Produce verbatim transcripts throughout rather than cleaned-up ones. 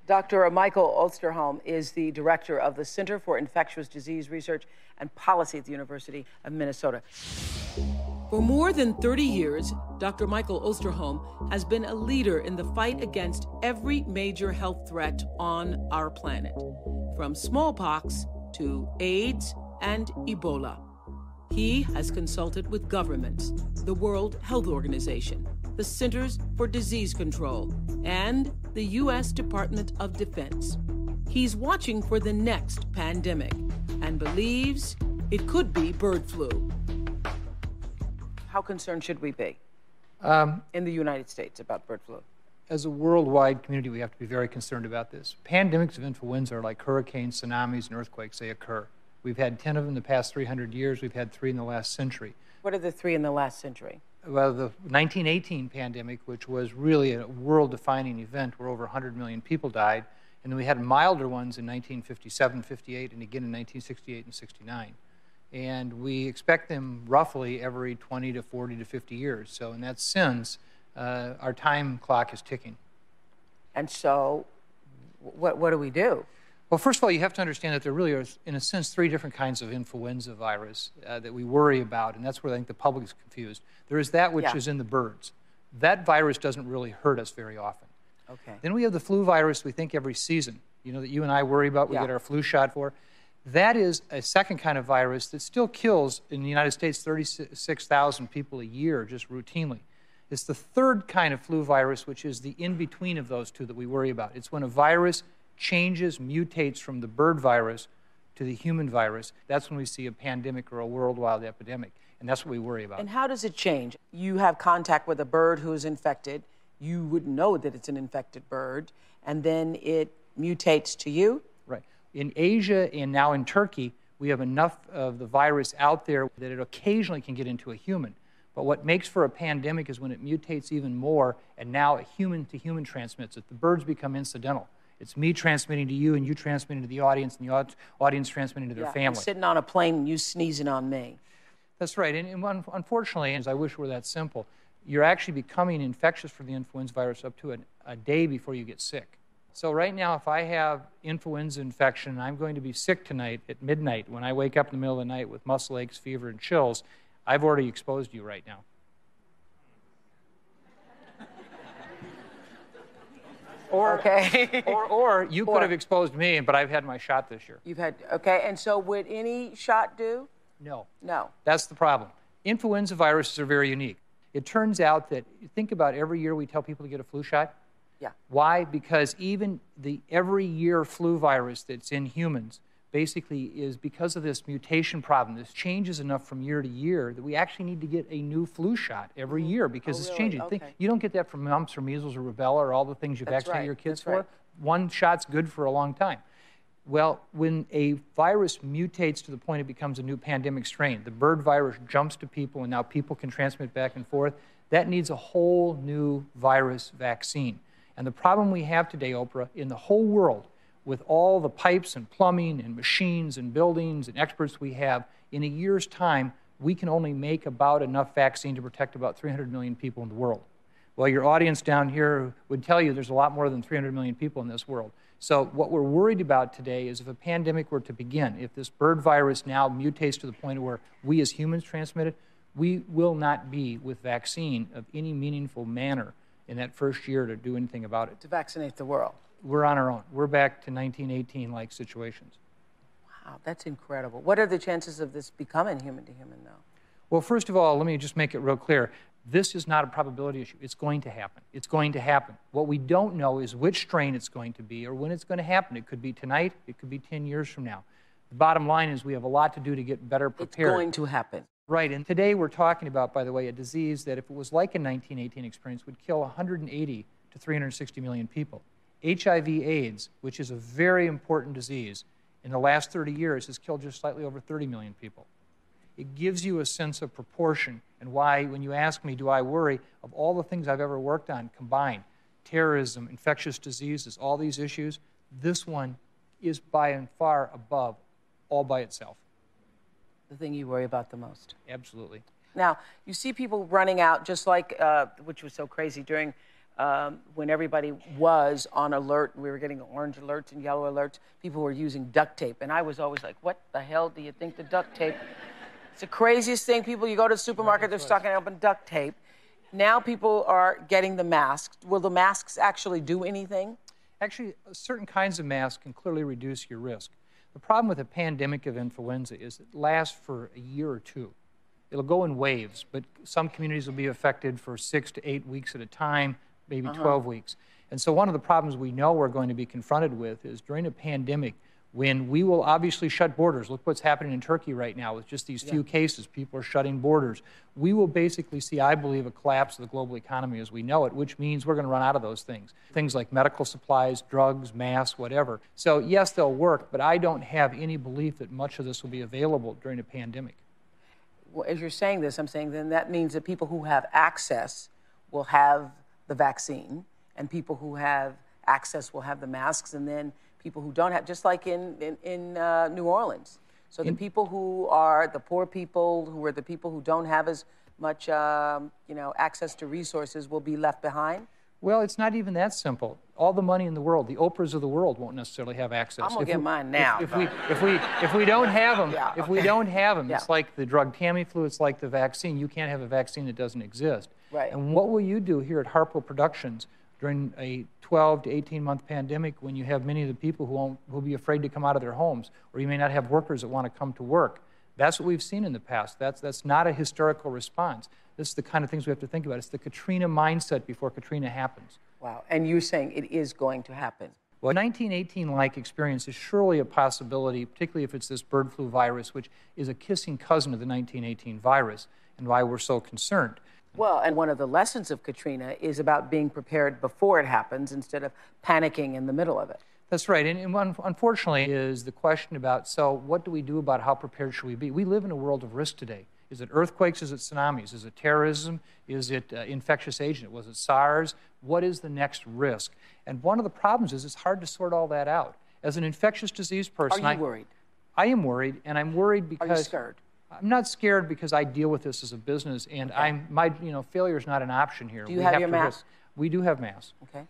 Doctor Michael Osterholm is the director of the Center for Infectious Disease Research and Policy at the University of Minnesota. For more than thirty years, Doctor Michael Osterholm has been a leader in the fight against every major health threat on our planet, from smallpox to AIDS and Ebola. He has consulted with governments, the World Health Organization, the Centers for Disease Control, and the U S Department of Defense. He's watching for the next pandemic and believes it could be bird flu. How concerned should we be um, in the United States about bird flu? As a worldwide community, we have to be very concerned about this. Pandemics of influenza are like hurricanes, tsunamis, and earthquakes. They occur. We've had ten of them in the past three hundred years. We've had three in the last century. What are the three in the last century? Well, the nineteen eighteen pandemic, which was really a world-defining event where over one hundred million people died, and then we had milder ones in nineteen fifty-seven, fifty-eight, and again in nineteen sixty-eight and sixty-nine. And we expect them roughly every twenty to forty to fifty years. So in that sense, uh, our time clock is ticking. And so what, what do we do? Well, first of all, you have to understand that there really are, in a sense, three different kinds of influenza virus uh, that we worry about, and that's where I think the public is confused. There is that which yeah. is in the birds. That virus doesn't really hurt us very often. Okay. Then we have the flu virus we think every season, you know, that you and I worry about, we yeah. get our flu shot for. That is a second kind of virus that still kills, in the United States, thirty-six thousand people a year, just routinely. It's the third kind of flu virus, which is the in-between of those two that we worry about. It's when a virus changes, mutates from the bird virus to the human virus. That's when we see a pandemic or a worldwide epidemic, and that's what we worry about. And how does it change? You have contact with a bird who is infected. You would know that it's an infected bird, and then it mutates to you? Right. In Asia and now in Turkey, we have enough of the virus out there that it occasionally can get into a human. But what makes for a pandemic is when it mutates even more, and now a human-to-human transmits it. The birds become incidental. It's me transmitting to you, and you transmitting to the audience, and the audience transmitting to their yeah, family. I'm sitting on a plane, and you sneezing on me. That's right. And, and unfortunately, as I wish it were that simple, you're actually becoming infectious for the influenza virus up to a, a day before you get sick. So right now, if I have influenza infection, and I'm going to be sick tonight at midnight when I wake up in the middle of the night with muscle aches, fever, and chills, I've already exposed you right now. Or, okay. or, or you or, could have exposed me, but I've had my shot this year. You've had, okay, and so would any shot do? No. No. That's the problem. Influenza viruses are very unique. It turns out that, think about every year we tell people to get a flu shot. Yeah. Why? Because even the every year flu virus that's in humans basically is because of this mutation problem. This changes enough from year to year that we actually need to get a new flu shot every year because oh, it's really? changing. Okay. Think, you don't get that from mumps or measles or rubella or all the things you That's vaccinate right. your kids That's for. Right. One shot's good for a long time. Well, when a virus mutates to the point it becomes a new pandemic strain, the bird virus jumps to people and now people can transmit back and forth, that needs a whole new virus vaccine. And the problem we have today, Oprah, in the whole world, with all the pipes and plumbing and machines and buildings and experts we have, in a year's time, we can only make about enough vaccine to protect about three hundred million people in the world. Well, your audience down here would tell you there's a lot more than three hundred million people in this world. So what we're worried about today is if a pandemic were to begin, if this bird virus now mutates to the point where we as humans transmit it, we will not be with vaccine of any meaningful manner in that first year to do anything about it. To vaccinate the world. We're on our own. We're back to nineteen eighteen-like situations. Wow, that's incredible. What are the chances of this becoming human-to-human, though? Well, first of all, let me just make it real clear. This is not a probability issue. It's going to happen. It's going to happen. What we don't know is which strain it's going to be or when it's going to happen. It could be tonight. It could be ten years from now. The bottom line is we have a lot to do to get better prepared. It's going to happen. Right, and today we're talking about, by the way, a disease that if it was like a nineteen eighteen experience would kill one hundred eighty to three hundred sixty million people. H I V AIDS, which is a very important disease, in the last thirty years has killed just slightly over thirty million people. It gives you a sense of proportion and why, when you ask me, do I worry, of all the things I've ever worked on combined, terrorism, infectious diseases, all these issues, this one is by and far above all by itself. The thing you worry about the most. Absolutely. Now, you see people running out, just like, uh, which was so crazy during um, when everybody was on alert, we were getting orange alerts and yellow alerts, people were using duct tape. And I was always like, what the hell do you think the duct tape? It's the craziest thing. People, you go to the supermarket, they're stocking up on duct tape. Now people are getting the masks. Will the masks actually do anything? Actually, certain kinds of masks can clearly reduce your risk. The problem with a pandemic of influenza is it lasts for a year or two. It'll go in waves, but some communities will be affected for six to eight weeks at a time, maybe uh-huh. twelve weeks. And so one of the problems we know we're going to be confronted with is during a pandemic, when we will obviously shut borders. Look what's happening in Turkey right now with just these few yeah. cases. People are shutting borders. We will basically see, I believe, a collapse of the global economy as we know it, which means we're going to run out of those things. Things like medical supplies, drugs, masks, whatever. So yes, they'll work, but I don't have any belief that much of this will be available during a pandemic. Well, as you're saying this, I'm saying then that means that people who have access will have the vaccine, and people who have access will have the masks, and then people who don't have, just like in, in, in uh, New Orleans. So the in, people who are the poor people, who are the people who don't have as much um, you know, access to resources will be left behind? Well, it's not even that simple. All the money in the world, the Oprahs of the world won't necessarily have access. I'm gonna if get we, mine now. If, if, we, if, we, if we don't have them, yeah, if okay. we don't have them, yeah. it's like the drug Tamiflu, it's like the vaccine. You can't have a vaccine that doesn't exist. Right. And what will you do here at Harpo Productions during a twelve to eighteen month pandemic when you have many of the people who won't, who'll be afraid to come out of their homes, or you may not have workers that want to come to work? That's what we've seen in the past. That's, that's not a historical response. This is the kind of things we have to think about. It's the Katrina mindset before Katrina happens. Wow, and you're saying it is going to happen. Well, nineteen eighteen-like experience is surely a possibility, particularly if it's this bird flu virus, which is a kissing cousin of the nineteen eighteen virus, and why we're so concerned. Well, and one of the lessons of Katrina is about being prepared before it happens instead of panicking in the middle of it. That's right, and, and one, unfortunately is the question about, so what do we do about how prepared should we be? We live in a world of risk today. Is it earthquakes? Is it tsunamis? Is it terrorism? Is it uh, infectious agent? Was it SARS? What is the next risk? And one of the problems is it's hard to sort all that out. As an infectious disease person, Are you I, worried? I am worried, and I'm worried because... Are you scared? I'm not scared because I deal with this as a business, and okay. I'm my you know failure is not an option here. Do you we have, have your mask? We do have masks. Okay.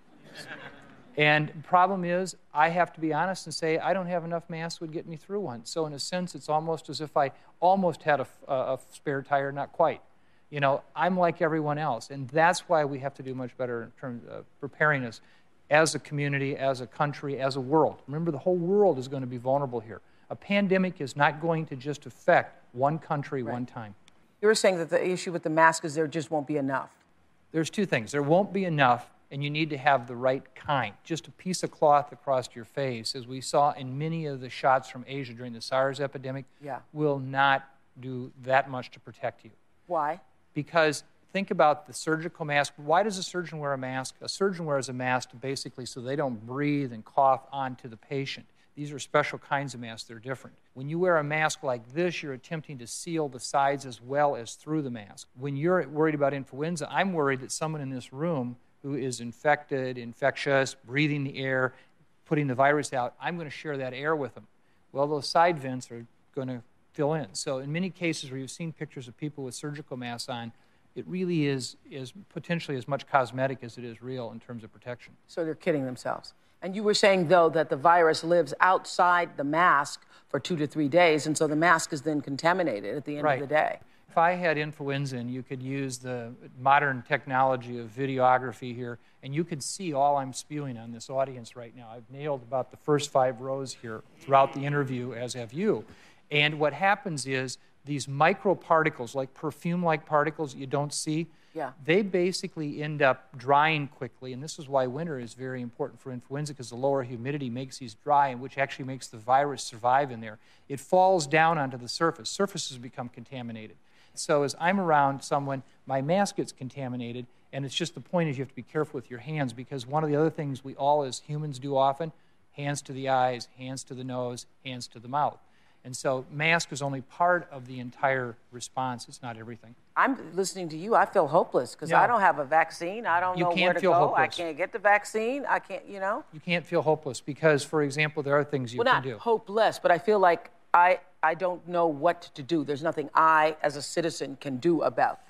And the problem is, I have to be honest and say I don't have enough masks would get me through one. So in a sense, it's almost as if I almost had a, a, a spare tire, not quite. You know, I'm like everyone else, and that's why we have to do much better in terms of preparing us as a community, as a country, as a world. Remember, the whole world is going to be vulnerable here. A pandemic is not going to just affect one country right. one time. You were saying that the issue with the mask is there just won't be enough. There's two things. There won't be enough, and you need to have the right kind. Just a piece of cloth across your face, as we saw in many of the shots from Asia during the SARS epidemic, yeah. will not do that much to protect you. Why? Because think about the surgical mask. Why does a surgeon wear a mask? A surgeon wears a mask basically so they don't breathe and cough onto the patient. These are special kinds of masks. They're different. When you wear a mask like this, you're attempting to seal the sides as well as through the mask. When you're worried about influenza, I'm worried that someone in this room who is infected, infectious, breathing the air, putting the virus out, I'm going to share that air with them. Well, those side vents are going to fill in. So in many cases where you've seen pictures of people with surgical masks on, it really is, is potentially as much cosmetic as it is real in terms of protection. So they're kidding themselves. And you were saying, though, that the virus lives outside the mask for two to three days, and so the mask is then contaminated at the end right. of the day. If I had influenza and you could use the modern technology of videography here, and you could see all I'm spewing on this audience right now. I've nailed about the first five rows here throughout the interview, as have you. And what happens is these microparticles, like perfume-like particles that you don't see, yeah. they basically end up drying quickly, and this is why winter is very important for influenza, because the lower humidity makes these dry, and which actually makes the virus survive in there. It falls down onto the surface. Surfaces become contaminated. So as I'm around someone, my mask gets contaminated, and it's just the point is you have to be careful with your hands, because one of the other things we all as humans do often, hands to the eyes, hands to the nose, hands to the mouth. And so mask is only part of the entire response. It's not everything. I'm listening to you. I feel hopeless because yeah. I don't have a vaccine. I don't you know can't where to feel go. Hopeless. I can't get the vaccine. I can't, you know. You can't feel hopeless because, for example, there are things you well, can do. do. Well, not hopeless, but I feel like I, I don't know what to do. There's nothing I, as a citizen, can do about this.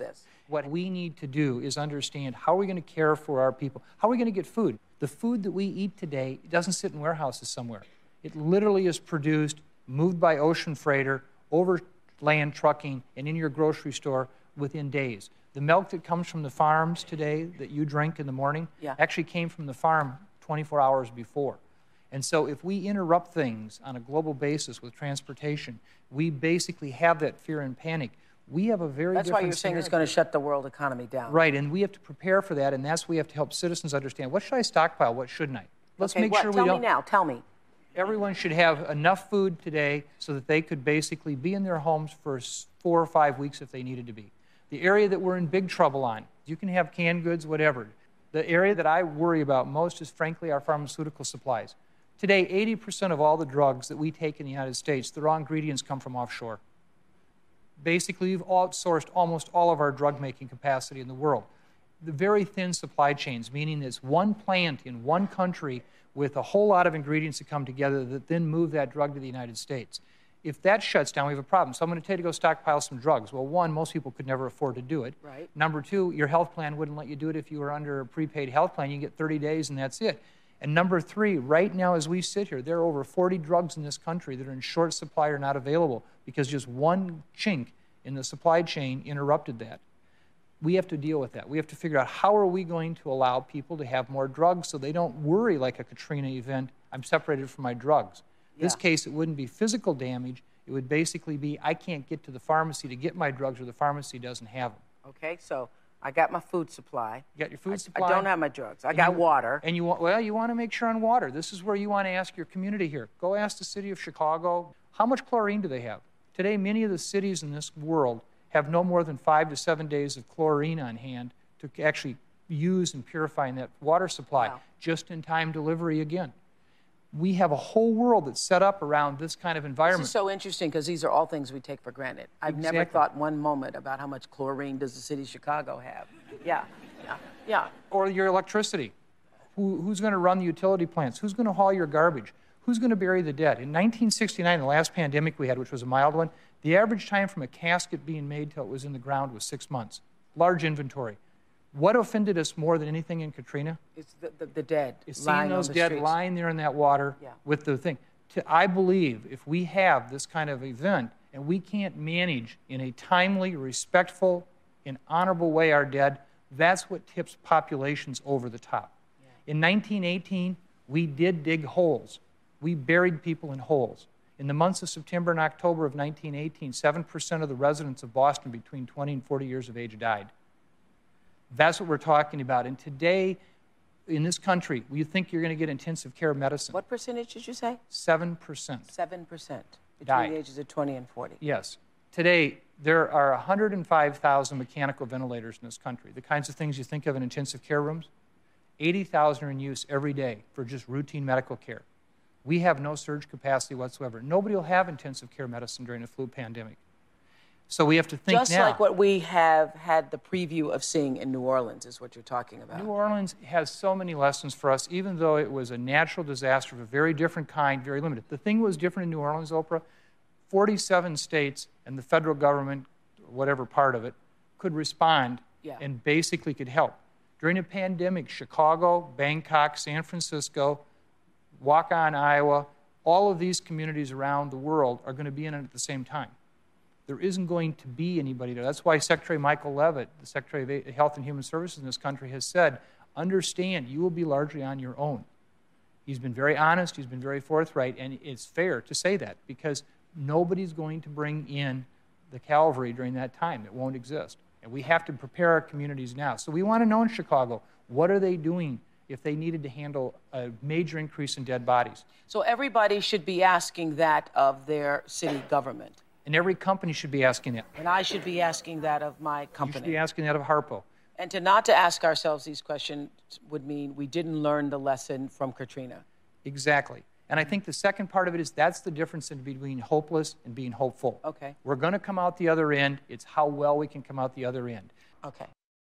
What we need to do is understand how are we going to care for our people? How are we going to get food? The food that we eat today doesn't sit in warehouses somewhere. It literally is produced, moved by ocean freighter, over land trucking, and in your grocery store within days. The milk that comes from the farms today that you drink in the morning yeah. actually came from the farm twenty-four hours before. And so if we interrupt things on a global basis with transportation, we basically have that fear and panic. We have a very That's different why you're saying scenario. it's going to shut the world economy down. Right, and we have to prepare for that, and that's why we have to help citizens understand, what should I stockpile, what shouldn't I? Let's okay, make what? sure we Tell don't... me now, tell me. Everyone should have enough food today so that they could basically be in their homes for four or five weeks if they needed to be. The area that we're in big trouble on, you can have canned goods, whatever. The area that I worry about most is, frankly, our pharmaceutical supplies. Today, eighty percent of all the drugs that we take in the United States, the raw ingredients come from offshore. Basically, we've outsourced almost all of our drug-making capacity in the world. The very thin supply chains, meaning there's one plant in one country with a whole lot of ingredients that come together that then move that drug to the United States. If that shuts down, we have a problem. So I'm going to tell you to go stockpile some drugs. Well, one, most people could never afford to do it. Right. Number two, your health plan wouldn't let you do it if you were under a prepaid health plan. You get thirty days and that's it. And number three, right now as we sit here, there are over forty drugs in this country that are in short supply or not available because just one chink in the supply chain interrupted that. We have to deal with that. We have to figure out how are we going to allow people to have more drugs so they don't worry like a Katrina event, I'm separated from my drugs. In this yeah. case, it wouldn't be physical damage. It would basically be I can't get to the pharmacy to get my drugs or the pharmacy doesn't have them. Okay, so I got my food supply. You got your food I, supply. I don't have my drugs. I got you, water. And you want, well, you want to make sure on water. This is where you want to ask your community here. Go ask the city of Chicago, how much chlorine do they have? Today, many of the cities in this world have no more than five to seven days of chlorine on hand to actually use and purify in that water supply, wow. just-in-time delivery again. We have a whole world that's set up around this kind of environment. This is so interesting because these are all things we take for granted. I've exactly. never thought one moment about how much chlorine does the city of Chicago have. Yeah, yeah, yeah. Or your electricity. Who, who's going to run the utility plants? Who's going to haul your garbage? Who's going to bury the dead? In nineteen sixty-nine, the last pandemic we had, which was a mild one, the average time from a casket being made till it was in the ground was six months. Large inventory. What offended us more than anything in Katrina? It's the, the, the dead. It's seeing those the dead streets. lying there in that water yeah. with the thing. To, I believe if we have this kind of event and we can't manage in a timely, respectful, and honorable way our dead, that's what tips populations over the top. Yeah. In nineteen eighteen, we did dig holes. We buried people in holes. In the months of September and October of nineteen eighteen, seven percent of the residents of Boston between twenty and forty years of age died. That's what we're talking about. And today, in this country, you think you're going to get intensive care medicine. What percentage did you say? seven percent. seven percent between died. the ages of twenty and forty. Yes. Today, there are one hundred five thousand mechanical ventilators in this country. The kinds of things you think of in intensive care rooms, eighty thousand are in use every day for just routine medical care. We have no surge capacity whatsoever. Nobody will have intensive care medicine during a flu pandemic. So we have to think Just now. like what we have had the preview of seeing in New Orleans is what you're talking about. New Orleans has so many lessons for us, even though it was a natural disaster of a very different kind, very limited. The thing that was different in New Orleans, Oprah, forty-seven states and the federal government, whatever part of it, could respond yeah. and basically could help. During a pandemic, Chicago, Bangkok, San Francisco, Waukon, Iowa, all of these communities around the world are going to be in it at the same time. There isn't going to be anybody there. That's why Secretary Michael Leavitt, the Secretary of Health and Human Services in this country, has said, understand, you will be largely on your own. He's been very honest, he's been very forthright, and it's fair to say that because nobody's going to bring in the cavalry during that time. It won't exist. And we have to prepare our communities now. So we want to know in Chicago, what are they doing if they needed to handle a major increase in dead bodies? So everybody should be asking that of their city government. And every company should be asking that. And I should be asking that of my company. You should be asking that of Harpo. And to not to ask ourselves these questions would mean we didn't learn the lesson from Katrina. Exactly. And I think the second part of it is that's the difference in between hopeless and being hopeful. Okay. We're going to come out the other end. It's how well we can come out the other end. Okay.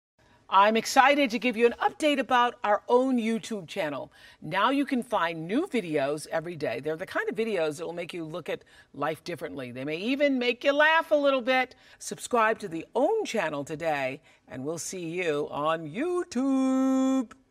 I'm excited to give you an update about our own YouTube channel. Now you can find new videos every day. They're the kind of videos that will make you look at life differently. They may even make you laugh a little bit. Subscribe to the OWN channel today, and we'll see you on YouTube.